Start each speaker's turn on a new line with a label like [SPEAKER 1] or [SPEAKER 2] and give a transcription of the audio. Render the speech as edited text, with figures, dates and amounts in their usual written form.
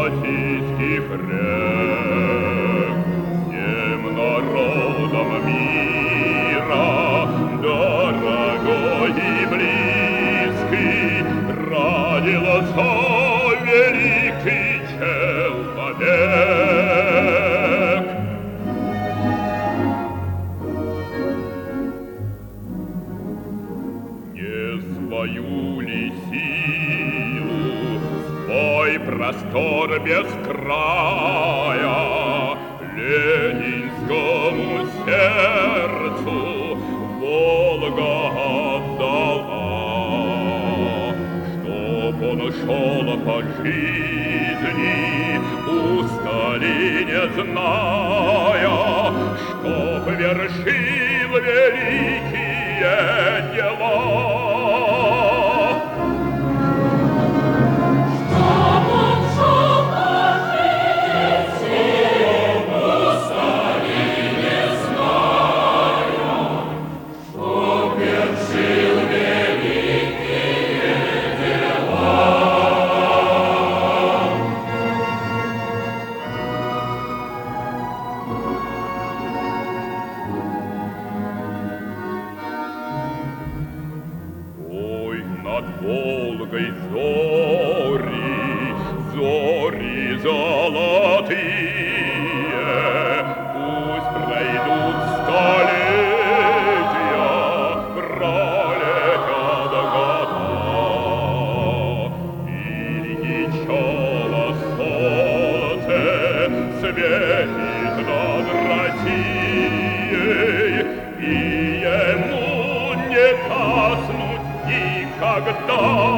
[SPEAKER 1] российских рек. Всем народам мира, дорогой и близкий, родился великий человек. Не свою ли силу, свой простор без края ленинскому сердцу Волга отдала, чтоб он шел по жизни, устали не зная, чтоб вершил великие дела. Над Волгой зори, зори золотые, пусть пройдут столетия, пролетят года, и ничего солнце светит над Россией, и ему не коснуть никогда